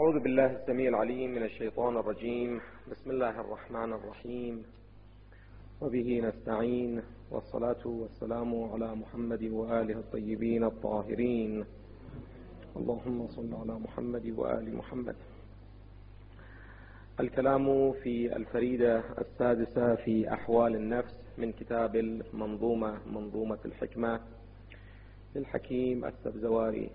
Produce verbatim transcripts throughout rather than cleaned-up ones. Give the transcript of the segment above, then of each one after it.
أعوذ بالله السميع العليم من الشيطان الرجيم. بسم الله الرحمن الرحيم، وبه نستعين، والصلاة والسلام على محمد وآله الطيبين الطاهرين. اللهم صل على محمد وآل محمد. الكلام في الفريدة السادسة في أحوال النفس من كتاب المنظومة منظومة الحكمة للحكيم السبزواري.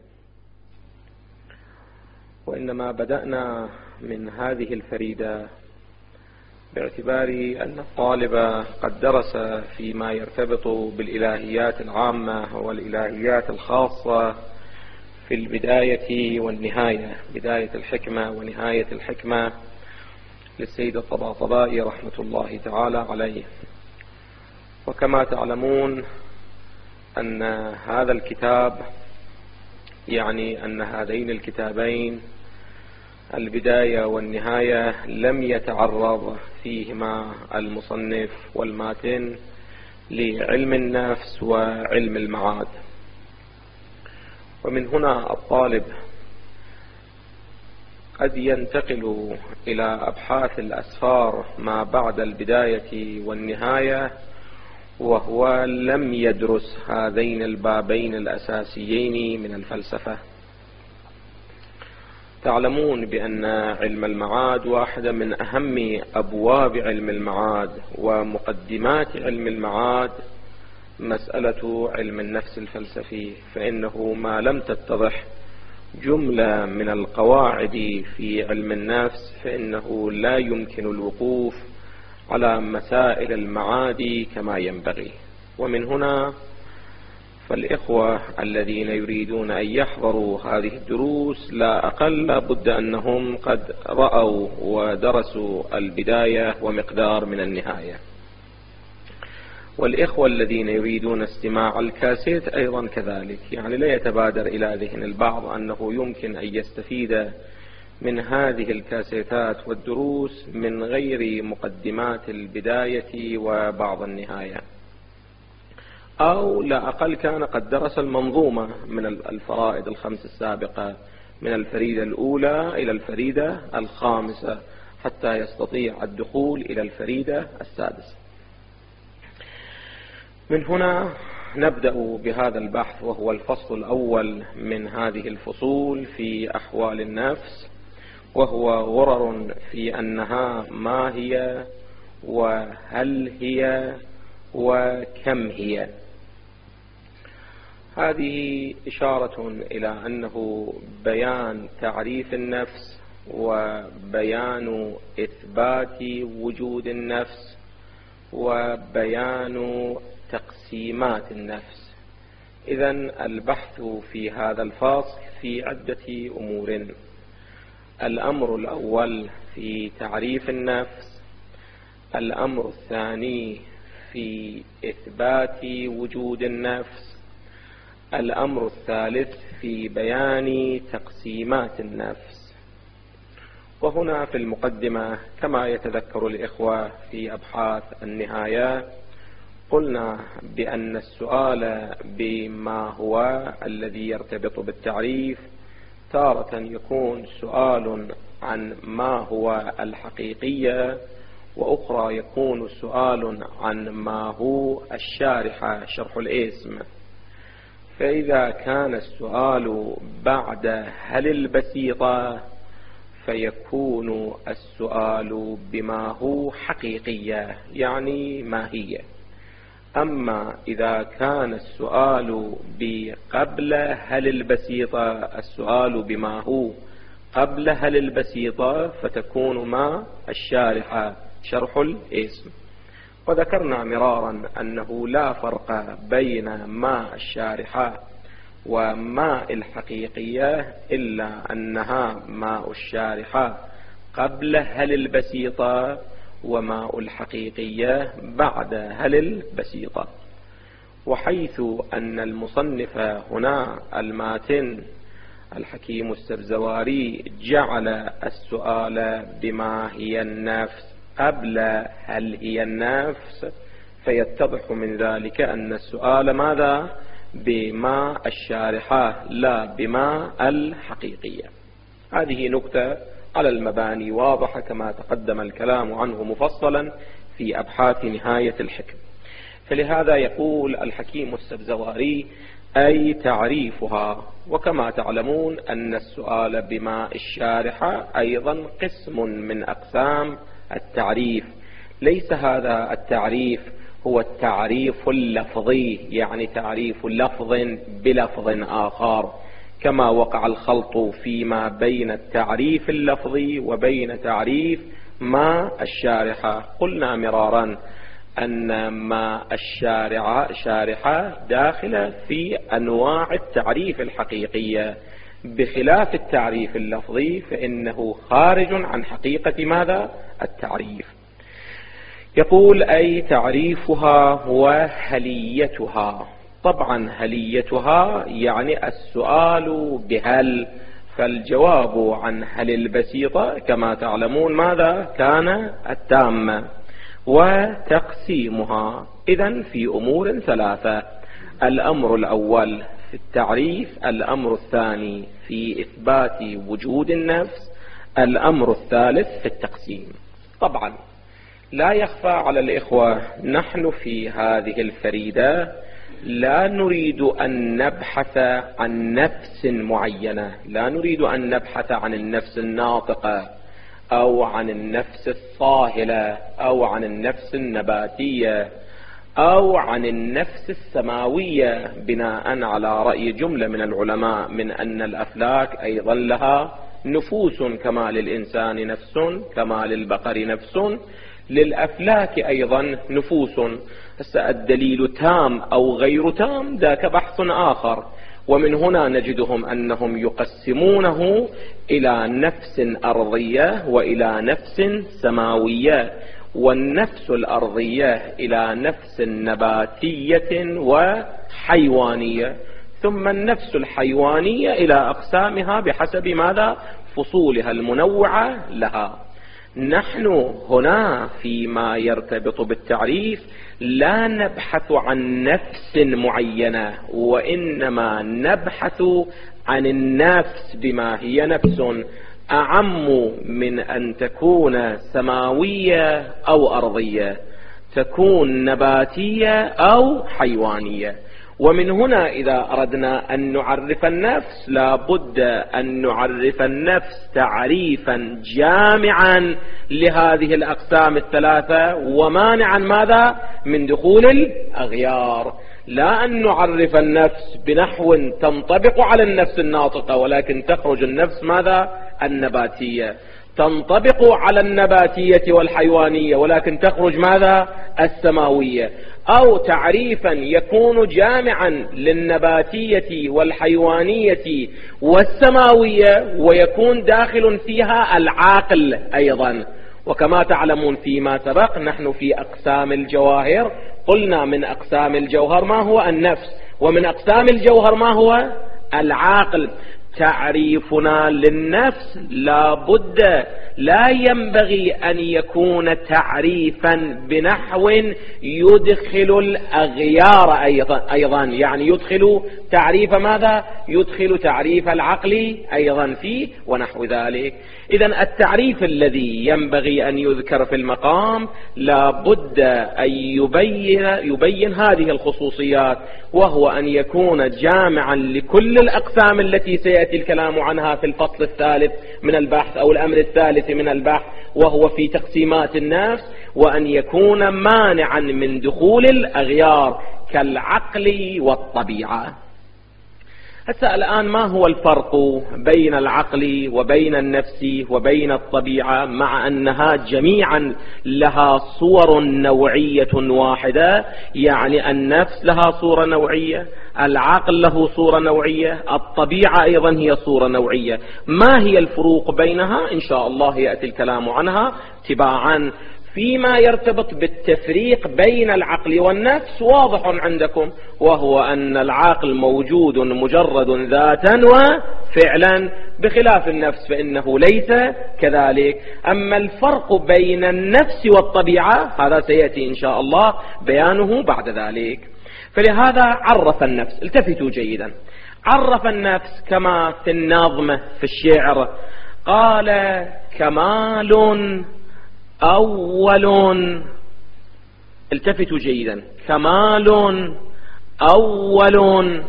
وإنما بدأنا من هذه الفريدة باعتبار أن الطالب قد درس فيما يرتبط بالإلهيات العامة والإلهيات الخاصة في البداية والنهاية، بداية الحكمة ونهاية الحكمة للسيد الطباطبائي رحمة الله تعالى عليه. وكما تعلمون أن هذا الكتاب، يعني أن هذين الكتابين البداية والنهاية، لم يتعرض فيهما المصنف والماتن لعلم النفس وعلم المعاد. ومن هنا الطالب قد ينتقل إلى أبحاث الأسفار ما بعد البداية والنهاية وهو لم يدرس هذين البابين الأساسيين من الفلسفة. تعلمون بأن علم المعاد واحدة من أهم أبواب علم المعاد ومقدمات علم المعاد مسألة علم النفس الفلسفي، فإنه ما لم تتضح جملة من القواعد في علم النفس فإنه لا يمكن الوقوف على مسائل المعاد كما ينبغي. ومن هنا فالإخوة الذين يريدون أن يحضروا هذه الدروس لا أقل بد أنهم قد رأوا ودرسوا البداية ومقدار من النهاية. والإخوة الذين يريدون استماع الكاسيت أيضا كذلك، يعني لا يتبادر إلى ذهن البعض أنه يمكن أن يستفيد من هذه الكاسيتات والدروس من غير مقدمات البداية وبعض النهاية، أو لا أقل كان قد درس المنظومة من الفرائض الخمس السابقة من الفريدة الأولى إلى الفريدة الخامسة حتى يستطيع الدخول إلى الفريدة السادسة. من هنا نبدأ بهذا البحث، وهو الفصل الأول من هذه الفصول في أحوال النفس، وهو غرر في أنها ما هي وهل هي وكم هي. هذه إشارة إلى أنه بيان تعريف النفس وبيان إثبات وجود النفس وبيان تقسيمات النفس. إذن البحث في هذا الفصل في عدة أمور. الأمر الأول في تعريف النفس، الأمر الثاني في إثبات وجود النفس، الأمر الثالث في بيان تقسيمات النفس. وهنا في المقدمة كما يتذكر الإخوة في أبحاث النهاية قلنا بأن السؤال بما هو الذي يرتبط بالتعريف تارة يكون سؤال عن ما هو الحقيقية، وأخرى يكون سؤال عن ما هو الشارحة شرح الاسم. فإذا كان السؤال بعد هل البسيطة فيكون السؤال بما هو حقيقية، يعني ما هي. أما إذا كان السؤال بقبل هل البسيطة، السؤال بما هو قبل هل البسيطة، فتكون ما الشارحة شرح الاسم. وذكرنا مرارا أنه لا فرق بين ما الشارحة وما الحقيقية إلا أنها ماء الشارحة قبل هل البسيطة وماء الحقيقية بعد هل البسيطة. وحيث أن المصنف هنا الماتن الحكيم السبزواري جعل السؤال بما هي النفس قبل هل هي النفس، فيتضح من ذلك أن السؤال ماذا؟ بما الشارحة لا بما الحقيقية. هذه نكتة على المباني واضحة كما تقدم الكلام عنه مفصلا في أبحاث نهاية الحكم. فلهذا يقول الحكيم السبزواري: أي تعريفها. وكما تعلمون أن السؤال بما الشارحة أيضا قسم من أقسام التعريف، ليس هذا التعريف هو التعريف اللفظي، يعني تعريف لفظ بلفظ آخر، كما وقع الخلط فيما بين التعريف اللفظي وبين تعريف ما الشارحة. قلنا مرارا أن ما الشارعة شارحة داخلة في أنواع التعريف الحقيقية، بخلاف التعريف اللفظي فإنه خارج عن حقيقة ماذا؟ التعريف. يقول: أي تعريفها وهليتها. طبعا هليتها يعني السؤال بهل، فالجواب عن هل البسيطة كما تعلمون ماذا كان؟ التامة. وتقسيمها إذن في أمور ثلاثة: الأمر الأول في التعريف، الأمر الثاني في إثبات وجود النفس، الأمر الثالث في التقسيم. طبعا لا يخفى على الإخوة نحن في هذه الفريدة لا نريد أن نبحث عن نفس معينة، لا نريد أن نبحث عن النفس الناطقة أو عن النفس الصاهلة أو عن النفس النباتية أو عن النفس السماوية، بناء على رأي جملة من العلماء من أن الأفلاك أيضا لها نفوس، كما للإنسان نفس كما للبقر نفس، للأفلاك أيضا نفوس. الدليل تام أو غير تام ذاك بحث آخر. ومن هنا نجدهم أنهم يقسمونه إلى نفس أرضية وإلى نفس سماوية، والنفس الأرضية إلى نفس نباتية وحيوانية، ثم النفس الحيوانية إلى أقسامها بحسب ماذا؟ فصولها المنوعة لها. نحن هنا فيما يرتبط بالتعريف لا نبحث عن نفس معينة، وإنما نبحث عن النفس بما هي نفس أعم من أن تكون سماوية أو أرضية، تكون نباتية أو حيوانية. ومن هنا إذا أردنا أن نعرف النفس لا بد أن نعرف النفس تعريفا جامعا لهذه الأقسام الثلاثة، ومانعا ماذا؟ من دخول الأغيار. لا أن نعرف النفس بنحو تنطبق على النفس الناطقة ولكن تخرج النفس ماذا؟ النباتية، تنطبق على النباتية والحيوانية ولكن تخرج ماذا؟ السماوية. أو تعريفا يكون جامعا للنباتية والحيوانية والسماوية ويكون داخل فيها العاقل أيضا. وكما تعلمون فيما سبق نحن في أقسام الجواهر قلنا من أقسام الجوهر ما هو؟ النفس، ومن أقسام الجوهر ما هو؟ العاقل. تعريفنا للنفس لا بد لا ينبغي أن يكون تعريفا بنحو يدخل الأغيار أيضا, أيضا يعني يدخل تعريف ماذا؟ يدخل تعريف العقل أيضا فيه ونحو ذلك. إذن التعريف الذي ينبغي أن يذكر في المقام لا بد أن يبين, يبين هذه الخصوصيات، وهو أن يكون جامعا لكل الأقسام التي سيأتي الكلام عنها في الفصل الثالث من البحث أو الأمر الثالث من البحث، وهو في تقسيمات النفس، وأن يكون مانعا من دخول الأغيار كالعقل والطبيعة. هسه الآن ما هو الفرق بين العقل وبين النفس وبين الطبيعة، مع أنها جميعا لها صور نوعية واحدة؟ يعني النفس لها صورة نوعية، العقل له صورة نوعية، الطبيعة أيضا هي صورة نوعية. ما هي الفروق بينها؟ إن شاء الله يأتي الكلام عنها تباعا. فيما يرتبط بالتفريق بين العقل والنفس واضح عندكم، وهو أن العقل موجود مجرد ذاتا وفعلا، بخلاف النفس فإنه ليس كذلك. أما الفرق بين النفس والطبيعة هذا سيأتي إن شاء الله بيانه بعد ذلك. فلهذا عرف النفس، التفتوا جيدا، عرف النفس كما في النظم في الشعر: قال كمال أول، التفتوا جيدا، كمال أول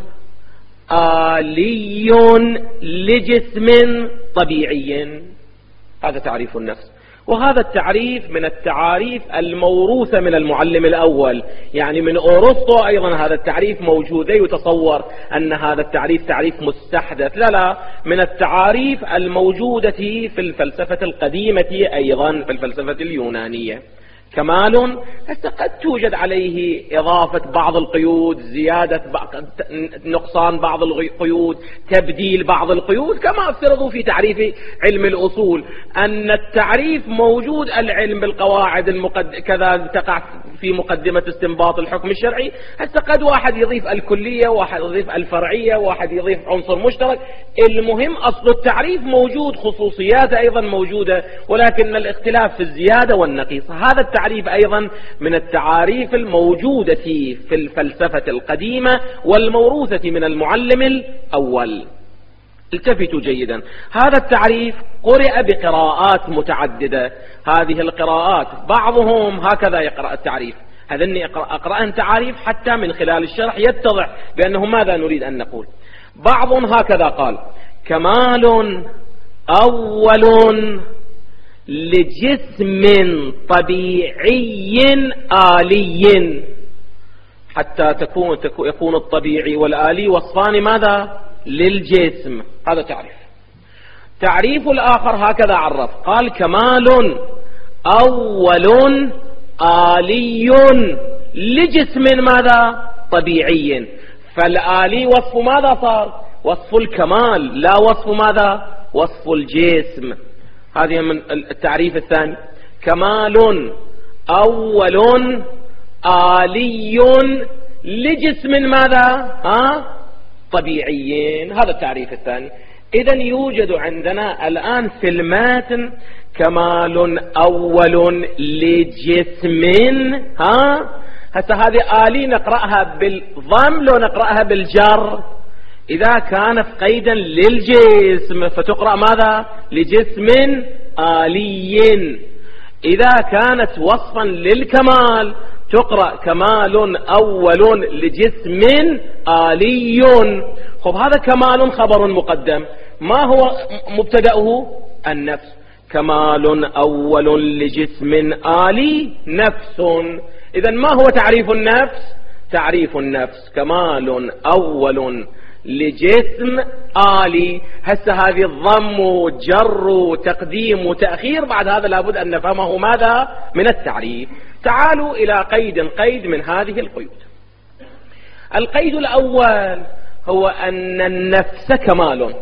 آلي لجسم طبيعي. هذا تعريف النفس، وهذا التعريف من التعاريف الموروثة من المعلم الأول، يعني من أرسطو أيضا هذا التعريف موجود. يتصور أن هذا التعريف تعريف مستحدث، لا لا، من التعاريف الموجودة في الفلسفة القديمة أيضا، في الفلسفة اليونانية. كمال هسه قد توجد عليه إضافة بعض القيود، زيادة نقصان بعض القيود، تبديل بعض القيود، كما افترضوا في تعريف علم الأصول أن التعريف موجود، العلم بالقواعد المقد... كذا تقع في مقدمة استنباط الحكم الشرعي. هسه قد واحد يضيف الكلية، واحد يضيف الفرعية، واحد يضيف عنصر مشترك. المهم أصل التعريف موجود، خصوصيات أيضا موجودة، ولكن الاختلاف في الزيادة والنقيص. هذا التعريف أيضا من التعاريف الموجودة في الفلسفة القديمة والموروثة من المعلم الأول. التفتوا جيدا، هذا التعريف قرأ بقراءات متعددة. هذه القراءات بعضهم هكذا يقرأ التعريف، هذني أقرأ تعاريف حتى من خلال الشرح يتضح بأنه ماذا نريد أن نقول. بعضهم هكذا قال: كمال أول لجسم طبيعي آلي، حتى تكون يكون الطبيعي والآلي وصفان ماذا؟ للجسم. هذا تعريف. تعريف الآخر هكذا عرف، قال: كمال أول آلي لجسم ماذا؟ طبيعي. فالآلي وصف ماذا صار؟ وصف الكمال، لا وصف ماذا؟ وصف الجسم. هذه من التعريف الثاني، كمال أول آلي لجسم ماذا؟ ها؟ طبيعيين. هذا التعريف الثاني. إذن يوجد عندنا الآن في الماتن كمال أول لجسم، ها؟ هسه هذه آلي نقرأها بالضم لو نقرأها بالجر؟ إذا كانت قيدا للجسم فتقرأ ماذا؟ لجسم آلي. إذا كانت وصفا للكمال تقرأ كمال أول لجسم آلي. خب هذا كمال خبر مقدم، ما هو مبتدأه؟ النفس. كمال أول لجسم آلي نفس. إذن ما هو تعريف النفس؟ تعريف النفس كمال أول لجسم آلي. هسه هذه الضم وجر وتقديم وتأخير، بعد هذا لابد أن نفهمه ماذا من التعريف. تعالوا إلى قيد قيد من هذه القيود. القيد الأول هو أن النفس كمال.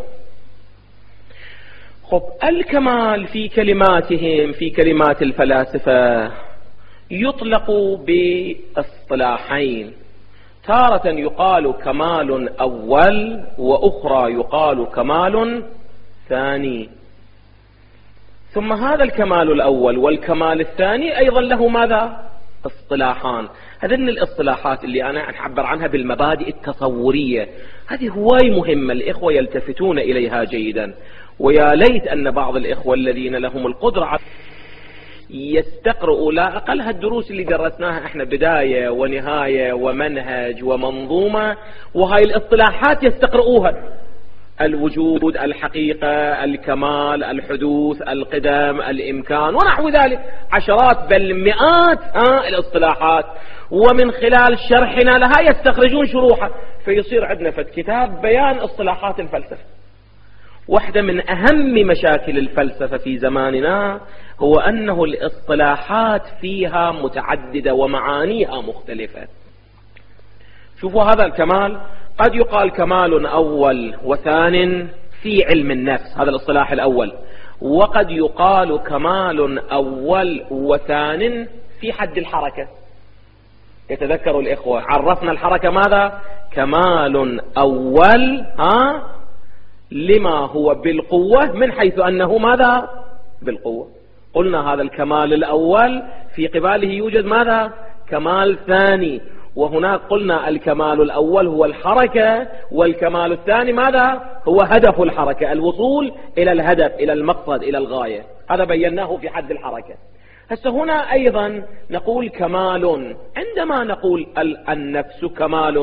خب الكمال في كلماتهم، في كلمات الفلاسفة، يطلق باصطلاحين، تارة يقال كمال أول، وأخرى يقال كمال ثاني. ثم هذا الكمال الأول والكمال الثاني أيضا له ماذا؟ اصطلاحان. هذين الاصطلاحات اللي أنا أعبر عنها بالمبادئ التصورية، هذه هواي مهمة، الإخوة يلتفتون إليها جيدا. ويا ليت أن بعض الإخوة الذين لهم القدرة يستقرؤوا لا أقل هالدروس اللي درسناها احنا، بداية ونهاية ومنهج ومنظومة، وهاي الاصطلاحات يستقرؤوها: الوجود، الحقيقة، الكمال، الحدوث، القدم، الإمكان، ونحو ذلك، عشرات بل مئات ها الاصطلاحات. ومن خلال شرحنا لها يستخرجون شروحها، فيصير عندنا فد كتاب بيان اصطلاحات الفلسفة. واحدة من أهم مشاكل الفلسفة في زماننا هو أنه الاصطلاحات فيها متعددة ومعانيها مختلفة. شوفوا هذا الكمال، قد يقال كمال أول وثان في علم النفس، هذا الاصطلاح الأول، وقد يقال كمال أول وثان في حد الحركة. يتذكروا الإخوة عرفنا الحركة ماذا؟ كمال أول ها لما هو بالقوة، من حيث أنه ماذا؟ بالقوة. قلنا هذا الكمال الأول في قباله يوجد ماذا؟ كمال ثاني، وهناك قلنا الكمال الأول هو الحركة، والكمال الثاني ماذا؟ هو هدف الحركة، الوصول إلى الهدف، إلى المقصد، إلى الغاية. هذا بيناه في حد الحركة. هسه هنا أيضا نقول كمال. عندما نقول النفس كمال،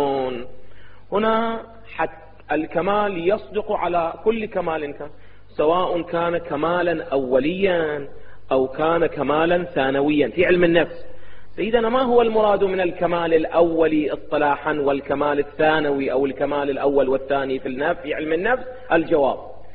هنا حتى الكمال يصدق على كل كمال كان، سواء كان كمالا أوليا أو كان كمالا ثانويا في علم النفس. سيدنا ما هو المراد من الكمال الأولي اصطلاحا والكمال الثانوي أو الكمال الأول والثاني في النفس في علم النفس؟ الجواب: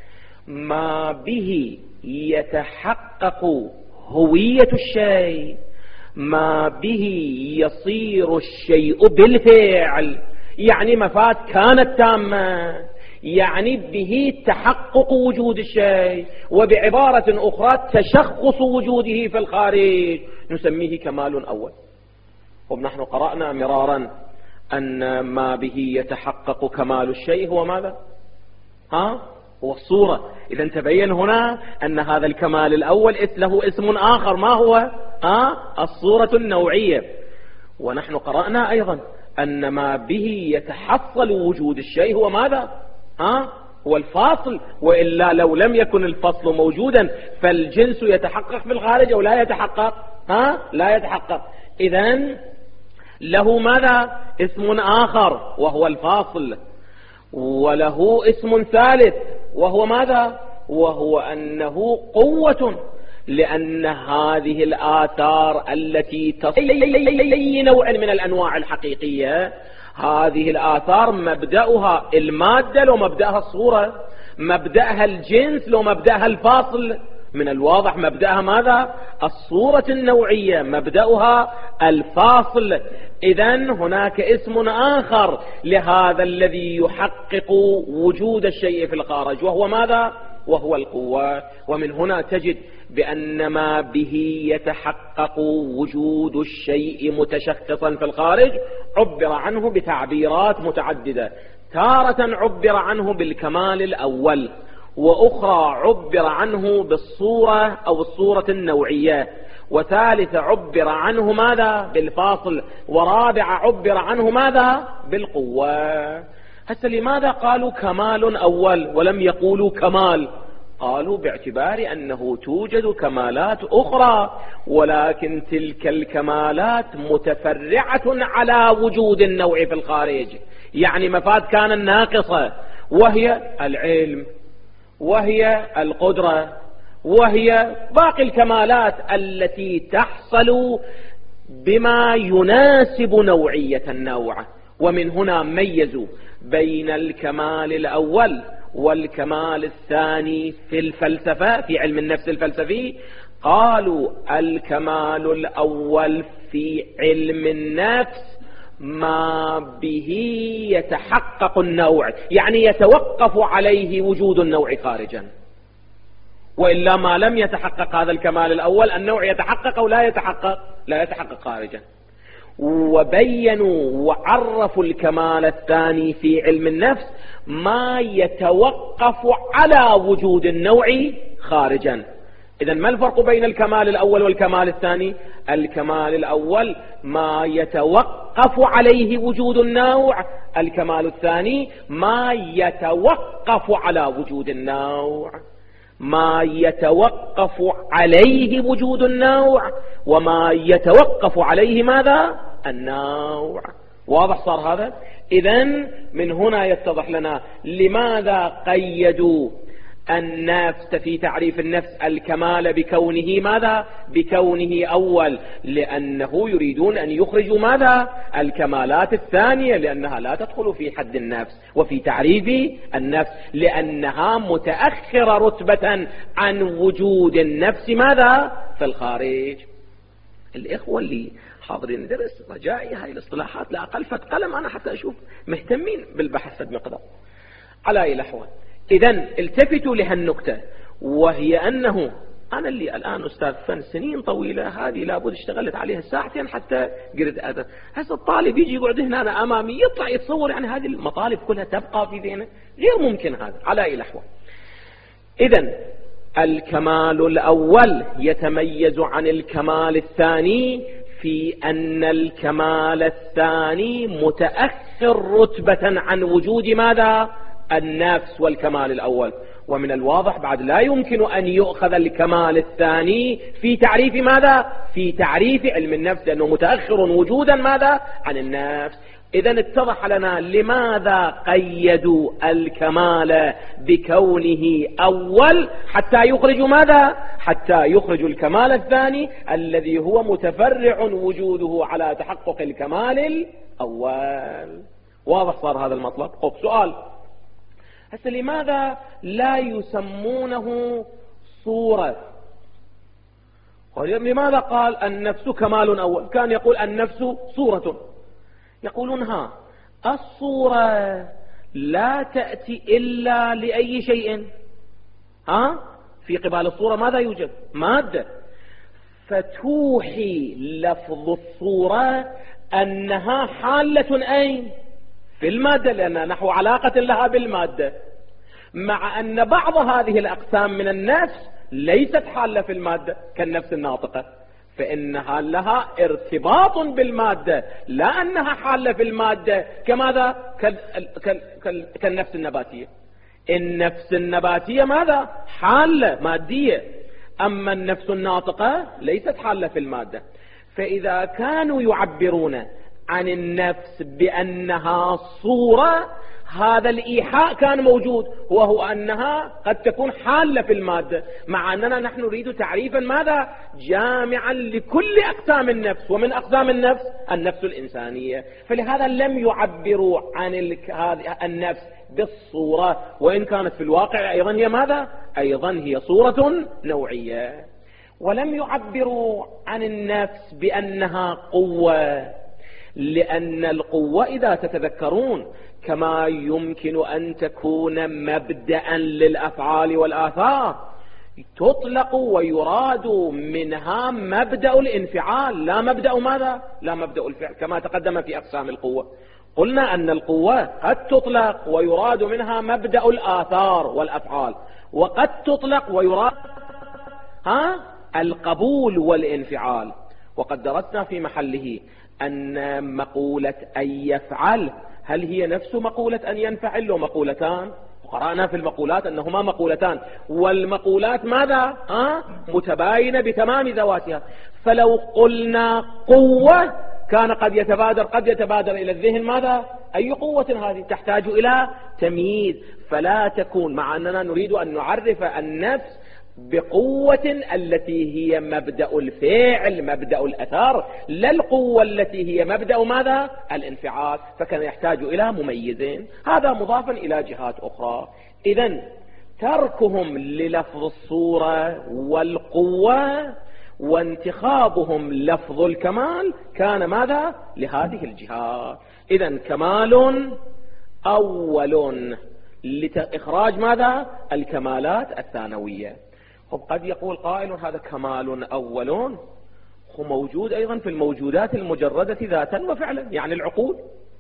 ما به يتحقق هوية الشيء، ما به يصير الشيء بالفعل، يعني مفاد كانت تامة، يعني به تحقق وجود الشيء، وبعبارة أخرى تشخص وجوده في الخارج، نسميه كمال أول. ونحن قرأنا مرارا أن ما به يتحقق كمال الشيء هو ماذا؟ ها؟ هو الصورة. إذا تبين هنا أن هذا الكمال الأول له اسم آخر، ما هو؟ ها؟ الصورة النوعية. ونحن قرأنا أيضا أن ما به يتحصل وجود الشيء هو ماذا؟ ها؟ هو الفاصل، وإلا لو لم يكن الفصل موجودا فالجنس يتحقق في الخارج أو لا يتحقق؟ ها؟ لا يتحقق. إذن له ماذا؟ اسم آخر وهو الفاصل، وله اسم ثالث وهو ماذا؟ وهو أنه قوة، لأن هذه الآثار التي تصل أي نوع من الأنواع الحقيقية، هذه الآثار مبدأها المادة لو مبدأها الصورة، مبدأها الجنس لو مبدأها الفاصل. من الواضح مبدأها ماذا؟ الصورة النوعية، مبدأها الفاصل. إذن هناك اسم آخر لهذا الذي يحقق وجود الشيء في الخارج، وهو ماذا؟ وهو القوة. ومن هنا تجد بأن ما به يتحقق وجود الشيء متشخصا في الخارج عبر عنه بتعبيرات متعددة. تارة عبر عنه بالكمال الأول، وأخرى عبر عنه بالصورة أو الصورة النوعية، وثالث عبر عنه ماذا؟ بالفاصل، ورابع عبر عنه ماذا؟ بالقوة. هسه لماذا قالوا كمال أول ولم يقولوا كمال؟ قالوا باعتبار أنه توجد كمالات أخرى، ولكن تلك الكمالات متفرعة على وجود النوع في الخارج، يعني مفاد كان الناقصة، وهي العلم، وهي القدرة، وهي باقي الكمالات التي تحصل بما يناسب نوعية النوع. ومن هنا ميزوا بين الكمال الأول والكمال الثاني في الفلسفة، في علم النفس الفلسفي. قالوا الكمال الأول في علم النفس ما به يتحقق النوع، يعني يتوقف عليه وجود النوع خارجا، وإلا ما لم يتحقق هذا الكمال الأول النوع يتحقق أو لا يتحقق؟ لا يتحقق خارجا. وبينوا وعرفوا الكمال الثاني في علم النفس ما يتوقف على وجود النوع خارجا. إذن ما الفرق بين الكمال الأول والكمال الثاني؟ الكمال الأول ما يتوقف عليه وجود النوع، الكمال الثاني ما يتوقف على وجود النوع. ما يتوقف عليه وجود النوع، وما يتوقف عليه ماذا؟ النوع. واضح صار هذا؟ إذن من هنا يتضح لنا لماذا قيدوا النفس في تعريف النفس الكمال بكونه ماذا؟ بكونه أول، لأنه يريدون أن يخرجوا ماذا؟ الكمالات الثانية، لأنها لا تدخل في حد النفس وفي تعريف النفس، لأنها متأخرة رتبة عن وجود النفس ماذا؟ في الخارج. الإخوة اللي حاضرين ندرس رجائي هاي الاصطلاحات لا أقل فت قلم أنا حتى أشوف مهتمين بالبحث فد مقدار على أي لحوة. إذن التفتوا لهالنكتة، وهي أنه أنا اللي الآن أستاذ فن سنين طويلة، هذه لابد اشتغلت عليها ساعتين حتى قرد أدب. هسه الطالب يجي يقعد هنا أنا أمامي يطلع يتصور يعني هذه المطالب كلها تبقى في ذهنه، غير ممكن هذا على أي لحوة. إذن الكمال الأول يتميز عن الكمال الثاني في أن الكمال الثاني متأخر رتبة عن وجود ماذا؟ النفس والكمال الأول. ومن الواضح بعد لا يمكن أن يؤخذ الكمال الثاني في تعريف ماذا؟ في تعريف علم النفس، لأنه متأخر وجودا ماذا؟ عن النفس. إذن اتضح لنا لماذا قيدوا الكمال بكونه أول حتى يخرجوا ماذا؟ حتى يخرجوا الكمال الثاني الذي هو متفرع وجوده على تحقق الكمال الأول. واضح صار هذا المطلب؟ طب سؤال، هسه لماذا لا يسمونه صورة؟ لماذا قال النفس كمال أول؟ كان يقول النفس صورة. يقولون ها الصورة لا تأتي إلا لأي شيء، ها في قبال الصورة ماذا يوجد؟ مادة. فتوحي لفظ الصورة أنها حالة أين؟ في المادة، لأنها نحو علاقة لها بالمادة، مع أن بعض هذه الأقسام من النفس ليست حالة في المادة كالنفس الناطقة، فإنها لها ارتباط بالمادة، لا أنها حالة في المادة كماذا؟ كالنفس النباتية. النفس النباتية ماذا؟ حالة مادية، أما النفس الناطقة ليست حالة في المادة. فإذا كانوا يعبرون عن النفس بأنها صورة، هذا الإيحاء كان موجود، وهو أنها قد تكون حالة في المادة، مع أننا نحن نريد تعريفا ماذا؟ جامعا لكل أقسام النفس، ومن أقسام النفس النفس الإنسانية. فلهذا لم يعبروا عن النفس بالصورة، وإن كانت في الواقع أيضا هي ماذا؟ أيضا هي صورة نوعية. ولم يعبروا عن النفس بأنها قوة، لأن القوة إذا تتذكرون كما يمكن أن تكون مبدأ للأفعال والآثار تطلق ويراد منها مبدأ الانفعال، لا مبدأ ماذا؟ لا مبدأ الفعل، كما تقدم في أقسام القوة. قلنا أن القوة قد تطلق ويراد منها مبدأ الآثار والأفعال، وقد تطلق ويراد ها القبول والانفعال. وقد درسنا في محله أن مقولة أن يفعل هل هي نفس مقولة أن ينفعل؟ ومقولتان، قرأنا في المقولات أنهما مقولتان، والمقولات ماذا؟ ها؟ متباينة بتمام ذواتها. فلو قلنا قوة كان قد يتبادر قد يتبادر إلى الذهن ماذا؟ أي قوة هذه؟ تحتاج إلى تمييز، فلا تكون، مع أننا نريد أن نعرف النفس بقوة التي هي مبدأ الفعل، مبدأ الأثر، لا القوة التي هي مبدأ ماذا؟ الانفعال، فكان يحتاج إلى مميزين، هذا مضافا إلى جهات أخرى. إذن تركهم للفظ الصورة والقوة وانتخابهم لفظ الكمال كان ماذا؟ لهذه الجهات. إذن كمال أول لإخراج ماذا؟ الكمالات الثانوية. قد يقول قائل هذا كمال أول هو موجود أيضا في الموجودات المجردة ذاتا وفعلا، يعني العقول،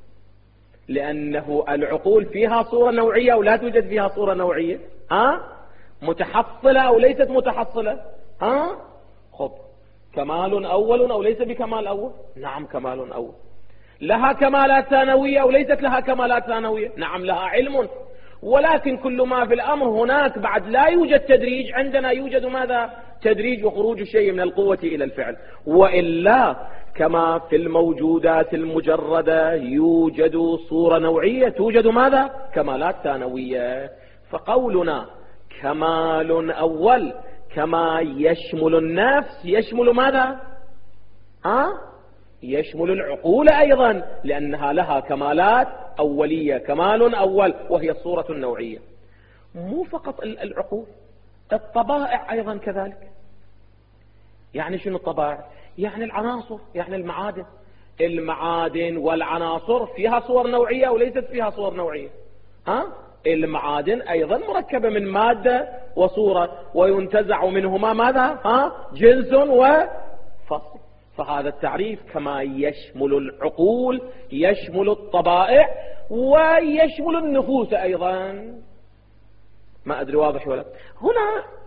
لأنه العقول فيها صورة نوعية أو لا توجد فيها صورة نوعية، ها؟ متحصلة أو ليست متحصلة، ها؟ خب كمال أول أو ليس بكمال أول؟ نعم كمال أول. لها كمالات ثانوية أو ليست لها كمالات ثانوية؟ نعم لها علم، ولكن كل ما في الأمر هناك بعد لا يوجد تدريج، عندنا يوجد ماذا؟ تدريج وخروج الشيء من القوة إلى الفعل. وإلا كما في الموجودات المجردة يوجد صورة نوعية توجد ماذا؟ كمالات ثانوية. فقولنا كمال أول كما يشمل النفس يشمل ماذا؟ ها؟ يشمل العقول أيضا، لأنها لها كمالات أولية، كمال أول وهي الصورة النوعية. مو فقط العقول، الطبائع أيضا كذلك. يعني شنو الطبائع؟ يعني العناصر، يعني المعادن. المعادن والعناصر فيها صور نوعية وليست فيها صور نوعية، ها؟ المعادن أيضا مركبة من مادة وصورة، وينتزع منهما ماذا؟ ها؟ جنس وفصل. فهذا التعريف كما يشمل العقول يشمل الطبائع ويشمل النفوس أيضا. ما أدري واضح ولا؟ هنا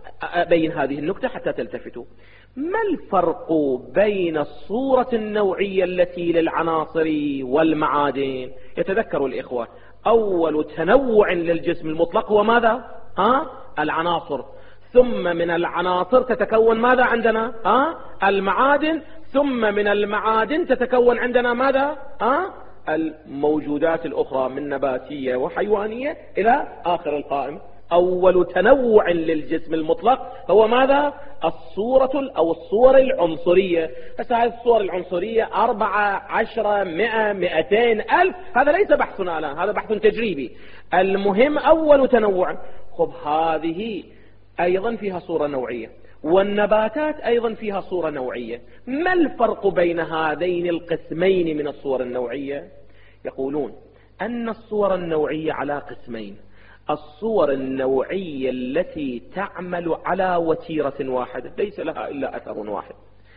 أبين هذه النكتة حتى تلتفتوا. ما الفرق بين الصورة النوعية التي للعناصر والمعادن؟ يتذكر الإخوة أول تنوع للجسم المطلق هو ماذا؟ ها؟ العناصر، ثم من العناصر تتكون ماذا عندنا؟ ها؟ المعادن، ثم من المعادن تتكون عندنا ماذا؟ ها؟ الموجودات الأخرى من نباتية وحيوانية إلى آخر القائمة. أول تنوع للجسم المطلق هو ماذا؟ الصورة أو الصور العنصرية. بس هذه الصور العنصرية أربعة عشرة مئة مئتين ألف، هذا ليس بحثنا الآن، هذا بحث تجريبي. المهم أول تنوع. خب هذه أيضا فيها صورة نوعية، والنباتات أيضا فيها صورة نوعية. ما الفرق بين هذين القسمين من الصور النوعية؟ يقولون أن الصور النوعية على قسمين: الصور النوعية التي تعمل على وتيرة واحدة ليس لها إلا أثر واحد،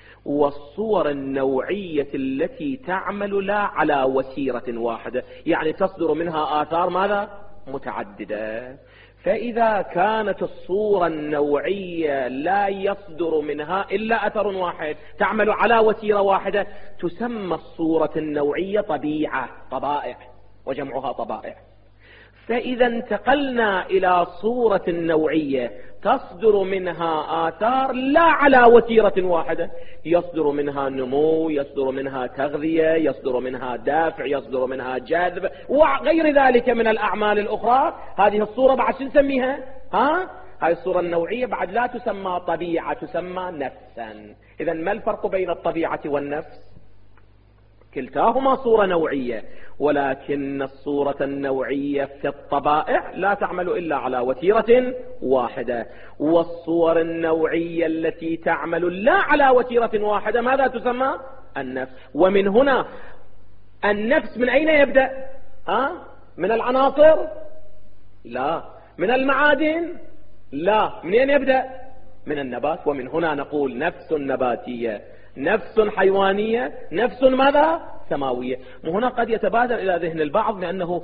والصور النوعية التي تعمل لا على وتيرة واحدة، يعني تصدر منها آثار ماذا؟ متعددة. فإذا كانت الصورة النوعية لا يصدر منها إلا أثر واحد تعمل على وتيرة واحدة، تسمى الصورة النوعية طبيعة، طبائع، وجمعها طبائع. فإذا انتقلنا إلى صورة نوعية تصدر منها آثار لا على وتيرة واحدة، يصدر منها نمو، يصدر منها تغذية، يصدر منها دافع، يصدر منها جذب، وغير ذلك من الأعمال الأخرى. هذه الصورة بعد شو نسميها؟ ها؟ هذه الصورة النوعية بعد لا تسمى طبيعة، تسمى نفسا. إذا ما الفرق بين الطبيعة والنفس؟ كلتاهما صورة نوعية، ولكن الصورة النوعية في الطبائع لا تعمل إلا على وتيرة واحدة، والصور النوعية التي تعمل لا على وتيرة واحدة ماذا تسمى؟ النفس. ومن هنا النفس من أين يبدأ؟ ها؟ من العناصر؟ لا. من المعادن؟ لا. من أين يبدأ؟ من النبات. ومن هنا نقول نفس نباتية، نفس حيوانية، نفس ماذا؟ سماوية. وهنا قد يتبادر إلى ذهن البعض بأنه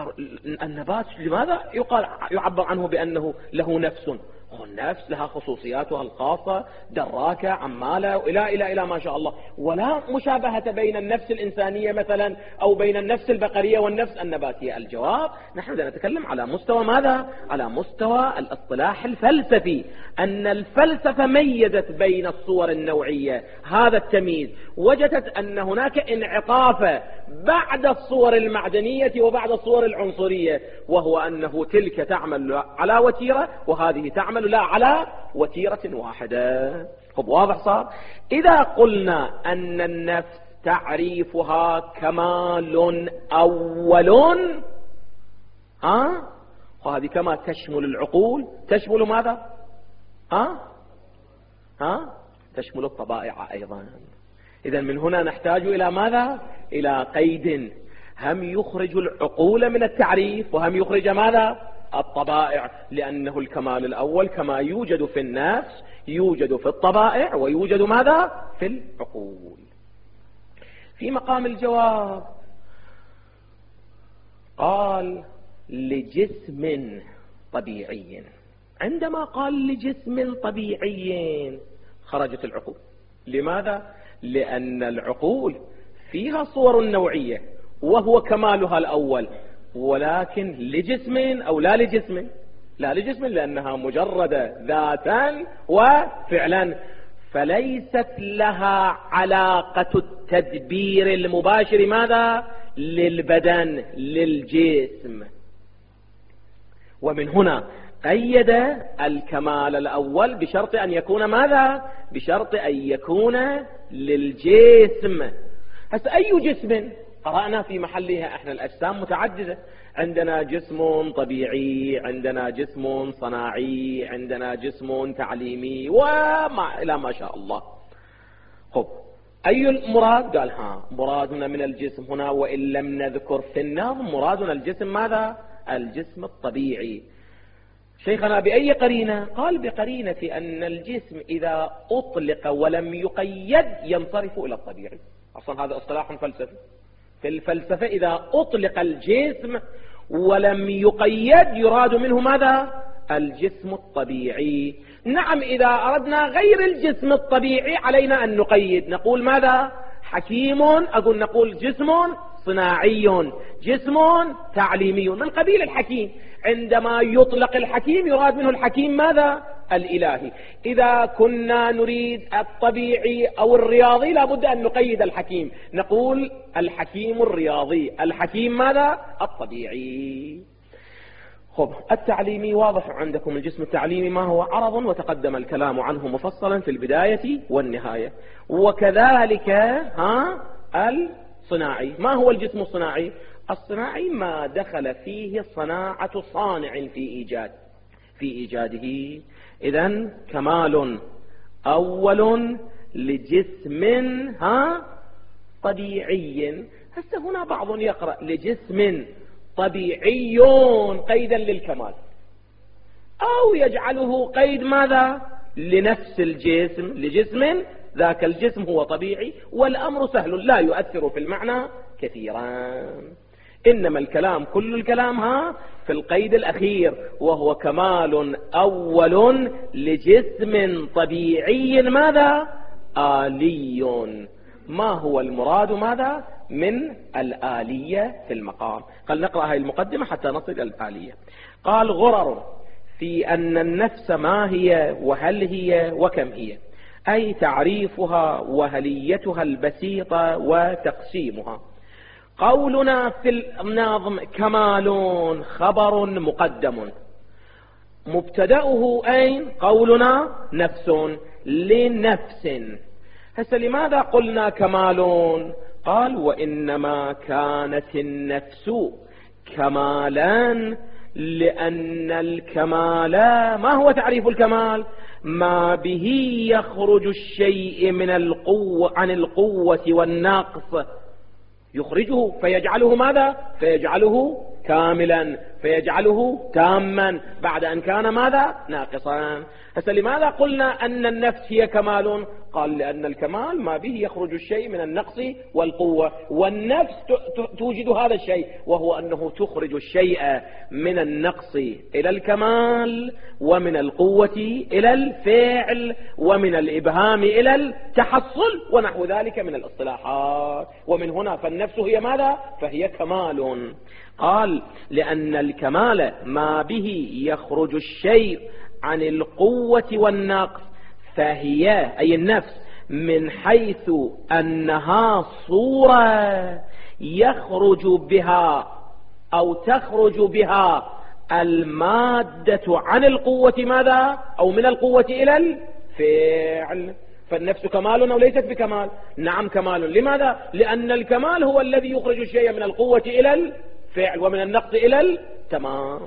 النبات لماذا يقال يعبر عنه بأنه له نفس؟ النفس لها خصوصياتها الخاصة، دراكة، عمالة، إلى إلى إلى ما شاء الله، ولا مشابهة بين النفس الإنسانية مثلا أو بين النفس البقرية والنفس النباتية. الجواب نحن نتكلم على مستوى ماذا؟ على مستوى الاصطلاح الفلسفي، أن الفلسفة ميزت بين الصور النوعية، هذا التمييز، وجدت أن هناك انعطاف بعد الصور المعدنية وبعد الصور العنصرية، وهو أنه تلك تعمل على وتيرة وهذه تعمل لا على وتيرة واحدة. طب واضح صار؟ إذا قلنا أن النفس تعريفها كمال أول، ها؟ وهذه كما تشمل العقول تشمل ماذا؟ ها؟ ها؟ تشمل الطبائع أيضا. إذا من هنا نحتاج إلى ماذا؟ إلى قيد، هم يخرج العقول من التعريف وهم يخرج ماذا؟ الطبائع، لأنه الكمال الأول كما يوجد في النفس يوجد في الطبائع ويوجد ماذا؟ في العقول. في مقام الجواب قال لجسم طبيعي. عندما قال لجسم طبيعي خرجت العقول. لماذا؟ لأن العقول فيها صور نوعية وهو كمالها الأول، ولكن لجسم أو لا لجسم؟ لا لجسم، لأنها مجرد ذاتا وفعلا، فليست لها علاقة التدبير المباشر ماذا؟ للبدن، للجسم. ومن هنا قيد الكمال الأول بشرط أن يكون ماذا؟ بشرط أن يكون للجسم. هسه أي جسم؟ قرأنا في محلها احنا الأجسام متعددة، عندنا جسم طبيعي، عندنا جسم صناعي، عندنا جسم تعليمي، وما إلى ما شاء الله. خب أي المراد؟ قال ها مرادنا من الجسم هنا وإن لم نذكر في النظم مرادنا الجسم ماذا؟ الجسم الطبيعي. شيخنا بأي قرينة؟ قال بقرينة أن الجسم إذا أطلق ولم يقيد ينصرف إلى الطبيعي. أصلا هذا اصطلاح فلسفي. في الفلسفة إذا أطلق الجسم ولم يقيد يراد منه ماذا؟ الجسم الطبيعي. نعم إذا أردنا غير الجسم الطبيعي علينا أن نقيد، نقول ماذا؟ حكيم، أقول نقول جسم صناعي، جسم تعليمي، من قبيل الحكيم. عندما يطلق الحكيم يراد منه الحكيم ماذا؟ الإلهي. إذا كنا نريد الطبيعي أو الرياضي لابد أن نقيد الحكيم، نقول الحكيم الرياضي، الحكيم ماذا؟ الطبيعي. خب التعليمي واضح عندكم، الجسم التعليمي ما هو؟ عرض، وتقدم الكلام عنه مفصلا في البداية والنهاية. وكذلك ها الصناعي، ما هو الجسم الصناعي؟ الصناعي ما دخل فيه صناعة صانع في إيجاد في إيجاده. إذن كمال أول لجسم ها طبيعي. هسه هنا بعض يقرأ لجسم طبيعي قيدا للكمال، أو يجعله قيد ماذا؟ لنفس الجسم، لجسم ذاك الجسم هو طبيعي، والأمر سهل لا يؤثر في المعنى كثيرا. إنما الكلام كل الكلام ها في القيد الأخير، وهو كمال أول لجسم طبيعي ماذا؟ آلي. ما هو المراد ماذا من الآلية في المقام؟ قال نقرأ هذه المقدمة حتى نصل إلى الآلية. قال غرر في أن النفس ما هي وهل هي وكم هي، أي تعريفها وهليتها البسيطة وتقسيمها. قولنا في الناظم كمال خبر مقدم، مبتدأه أين؟ قولنا نفس لنفس. هسه لماذا قلنا كمال؟ قال وإنما كانت النفس كمالا لأن الكمال ما هو تعريف الكمال؟ ما به يخرج الشيء من القوة عن القوة والنقص، يخرجه فيجعله ماذا؟ فيجعله كاملا، فيجعله تاما بعد أن كان ماذا؟ ناقصا. هسه لماذا قلنا أن النفس هي كمال؟ قال لأن الكمال ما به يخرج الشيء من النقص والقوة، والنفس توجد هذا الشيء، وهو أنه تخرج الشيء من النقص إلى الكمال، ومن القوة إلى الفعل، ومن الإبهام إلى التحصل، ونحو ذلك من الاصطلاحات. ومن هنا فالنفس هي ماذا؟ فهي كمال. قال لأن الكمال ما به يخرج الشيء عن القوة والنقص، فهي أي النفس من حيث أنها صورة يخرج بها أو تخرج بها المادة عن القوة ماذا؟ أو من القوة إلى الفعل. فالنفس كمال أو ليست بكمال؟ نعم كمال. لماذا؟ لأن الكمال هو الذي يخرج الشيء من القوة إلى الفعل ومن النقص إلى التمام.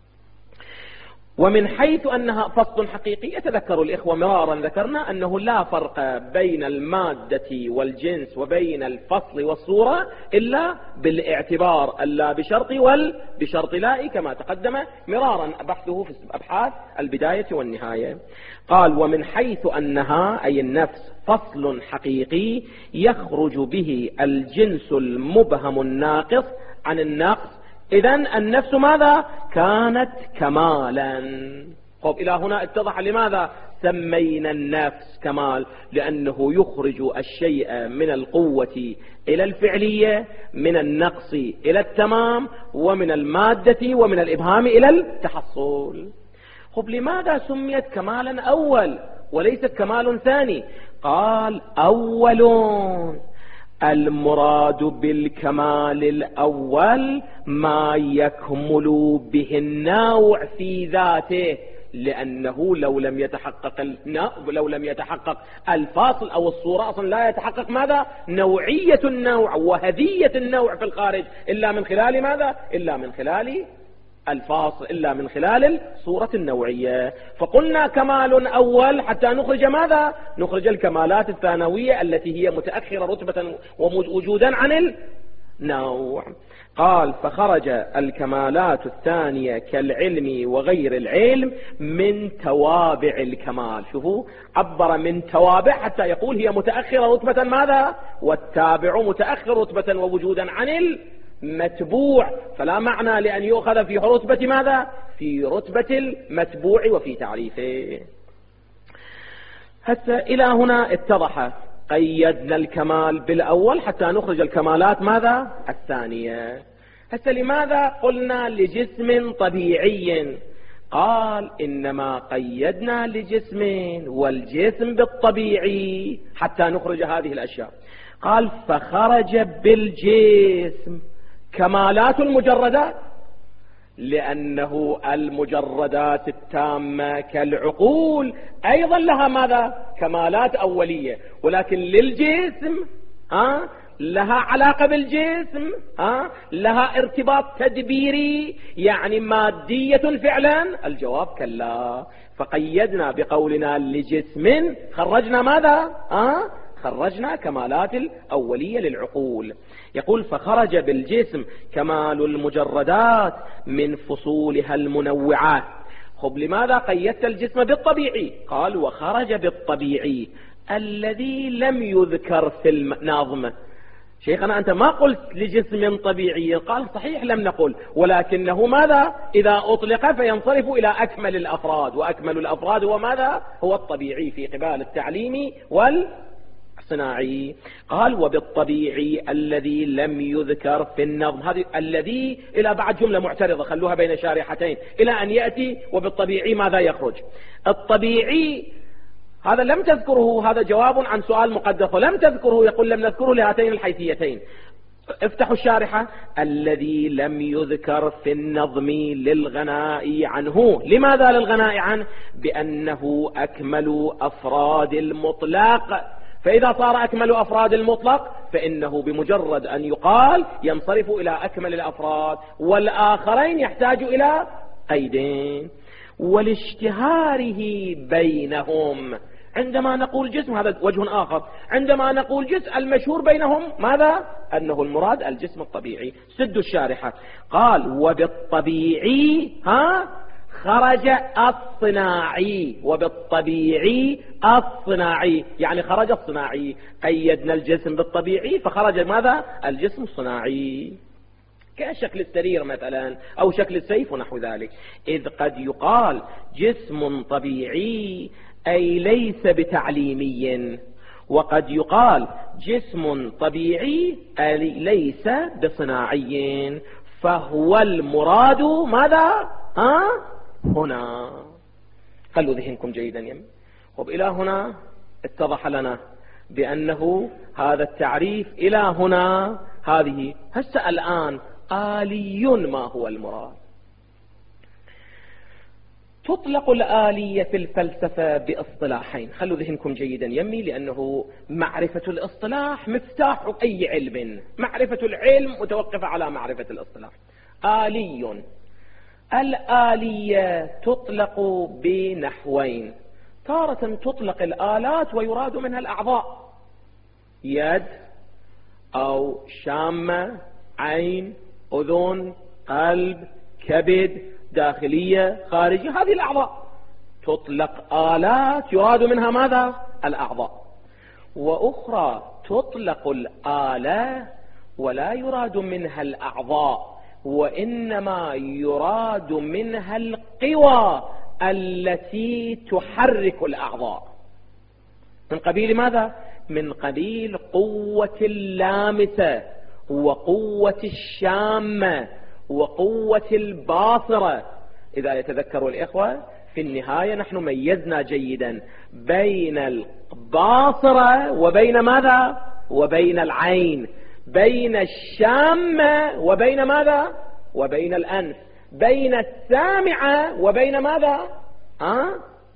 ومن حيث أنها فصل حقيقي، يتذكر الإخوة مرارا ذكرنا أنه لا فرق بين المادة والجنس وبين الفصل والصورة إلا بالاعتبار، اللا بشرط والبشرط لا، كما تقدم مرارا بحثه في أبحاث البداية والنهاية. قال ومن حيث أنها أي النفس فصل حقيقي يخرج به الجنس المبهم الناقص عن النقص، إذن النفس ماذا؟ كانت كمالا. طب إلى هنا اتضح لماذا سمينا النفس كمال، لأنه يخرج الشيء من القوة إلى الفعلية، من النقص إلى التمام، ومن المادة ومن الإبهام إلى التحصل. طب لماذا سميت كمالا أول وليست كمال ثاني؟ قال أول المراد بالكمال الأول ما يكمل به النوع في ذاته، لأنه لو لم يتحقق لو لم يتحقق الفاصل أو الصورة أصلا لا يتحقق ماذا؟ نوعية النوع وهدية النوع في الخارج إلا من خلال ماذا؟ إلا من خلال الفاصل، إلا من خلال الصورة النوعية. فقلنا كمال أول حتى نخرج ماذا؟ نخرج الكمالات الثانوية التي هي متأخرة رتبة ووجودا عن النوع. قال فخرج الكمالات الثانية كالعلم وغير العلم من توابع الكمال. شوفوا عبر من توابع حتى يقول هي متأخرة رتبة ماذا؟ والتابع متأخر رتبة ووجودا عن المتبوع، فلا معنى لأن يؤخذ في رتبة ماذا؟ في رتبة المتبوع وفي تعريفه. هسه إلى هنا اتضح، قيدنا الكمال بالأول حتى نخرج الكمالات ماذا؟ الثانية. هسه لماذا قلنا لجسم طبيعي؟ قال إنما قيدنا لجسم، والجسم بالطبيعي حتى نخرج هذه الأشياء. قال فخرج بالجسم كمالات المجردات، لأنه المجردات التامة كالعقول أيضا لها ماذا؟ كمالات أولية، ولكن للجسم ها لها علاقة بالجسم، ها لها ارتباط تدبيري يعني مادية فعلا. الجواب كلا. فقيدنا بقولنا لجسم، خرجنا ماذا؟ ها خرجنا كمالات الأولية للعقول. يقول فخرج بالجسم كمال المجردات من فصولها المنوعات. خب لماذا قيدت الجسم بالطبيعي؟ قال وخرج بالطبيعي الذي لم يذكر في النظم. شيخنا أنت ما قلت لجسم طبيعي. قال صحيح لم نقل، ولكنه ماذا؟ إذا أطلق فينصرف إلى أكمل الأفراد، وأكمل الأفراد هو ماذا؟ هو الطبيعي في قبال التعليمي والصناعي. قال وبالطبيعي الذي لم يذكر في النظم. هذه الذي إلى بعد جملة معترضة، خلوها بين شارحتين إلى أن يأتي وبالطبيعي ماذا يخرج. الطبيعي هذا لم تذكره، هذا جواب عن سؤال مقدس، ولم تذكره. يقول لم نذكره لهاتين الحيثيتين. افتحوا الشارحة. الذي لم يذكر في النظم للغناء عنه. لماذا للغناء عنه؟ بأنه أكمل أفراد المطلق. فإذا صار أكمل أفراد المطلق فإنه بمجرد أن يقال ينصرف إلى أكمل الأفراد، والآخرين يحتاج إلى قيدين. ولاشتهاره بينهم. عندما نقول جسم هذا وجه آخر، عندما نقول جسم المشهور بينهم ماذا؟ أنه المراد الجسم الطبيعي. سد الشارحة. قال وبالطبيعي ها خرج الصناعي. وبالطبيعي الصناعي يعني خرج الصناعي. قيدنا الجسم بالطبيعي فخرج ماذا؟ الجسم الصناعي، كشكل السرير مثلا أو شكل السيف ونحو ذلك. إذ قد يقال جسم طبيعي أي ليس بتعليمي، وقد يقال جسم طبيعي أي ليس بصناعي، فهو المراد ماذا؟ ها؟ هنا. خلوا ذهنكم جيدا يم. وإلى هنا اتضح لنا بأنه هذا التعريف إلى هنا هذه. هسه الآن آلي ما هو المراد؟ تطلق الآلية في الفلسفة باصطلاحين. خلوا ذهنكم جيدا يمي، لأنه معرفة الاصطلاح مفتاح أي علم. معرفة العلم متوقفة على معرفة الاصطلاح. آلي، الآلية تطلق بنحوين. تارة تطلق الآلات ويراد منها الأعضاء، يد أو شامة، عين، أذن، قلب، كبد، داخلية، خارجية. هذه الأعضاء تطلق آلات يراد منها ماذا؟ الأعضاء. وأخرى تطلق الآلة ولا يراد منها الأعضاء، وإنما يراد منها القوى التي تحرك الأعضاء. من قبيل ماذا؟ من قبيل قوة اللامسة وقوة الشامة وقوة الباصرة. إذا يتذكروا الإخوة في النهاية نحن ميزنا جيدا بين الباصرة وبين ماذا؟ وبين العين، بين الشامة وبين ماذا؟ وبين الأنف، بين السامعة وبين ماذا؟ أه؟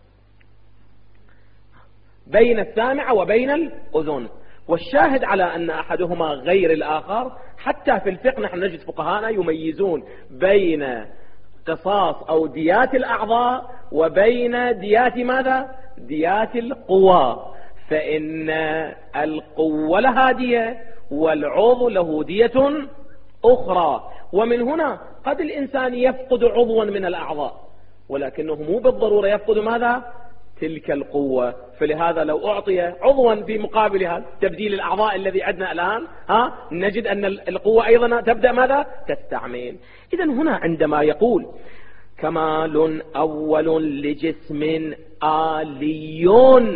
بين السامعة وبين الأذن. والشاهد على أن أحدهما غير الآخر. حتى في الفقه نحن نجد فقهانا يميزون بين قصاص أو ديات الأعضاء وبين ديات ماذا؟ ديات القوى. فإن القوة لها دية والعضو له دية أخرى. ومن هنا قد الإنسان يفقد عضوا من الأعضاء، ولكنه مو بالضرورة يفقد ماذا؟ تلك القوة. فلهذا لو أعطي عضوا في مقابلها تبديل الأعضاء الذي عندنا الآن، ها نجد أن القوة أيضا تبدأ ماذا؟ تستعمل. إذا هنا عندما يقول كمال أول لجسم آلي،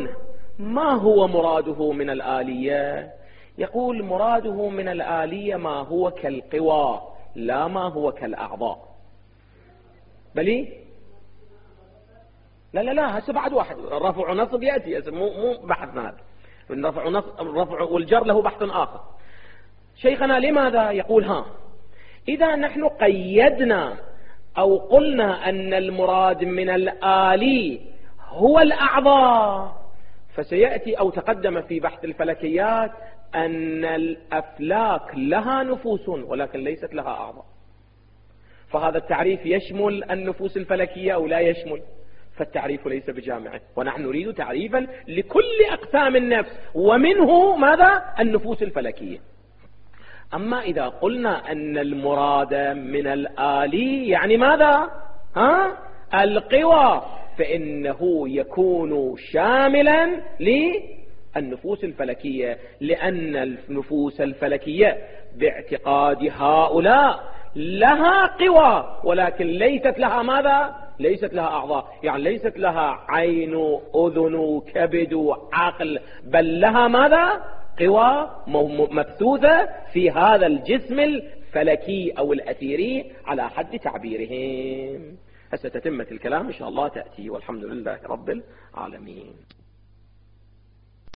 ما هو مراده من الآلية؟ يقول مراده من الآلية ما هو كالقوى لا ما هو كالأعضاء. بلي لا لا لا هسه بعد واحد رفع ونصب يأتي هسه مو مو بحثنا هذا. الرفع ونصب الرفع والجر له بحث آخر. شيخنا لماذا؟ يقول ها إذا نحن قيدنا أو قلنا أن المراد من الآلي هو الأعضاء، فسيأتي أو تقدم في بحث الفلكيات أن الأفلاك لها نفوس ولكن ليست لها أعضاء، فهذا التعريف يشمل النفوس الفلكية أو لا يشمل، فالتعريف ليس بجامعه، ونحن نريد تعريفا لكل أقسام النفس ومنه ماذا؟ النفوس الفلكية. أما إذا قلنا أن المراد من الآلي يعني ماذا؟ ها؟ القوى، فإنه يكون شاملا للنفوس الفلكية، لأن النفوس الفلكية باعتقاد هؤلاء لها قوى ولكن ليست لها ماذا؟ ليست لها أعضاء، يعني ليست لها عين أذن كبد عقل، بل لها ماذا؟ قوى مبثوثة في هذا الجسم الفلكي أو الأثيري على حد تعبيرهم. هسه تتمة الكلام إن شاء الله تأتي، والحمد لله رب العالمين.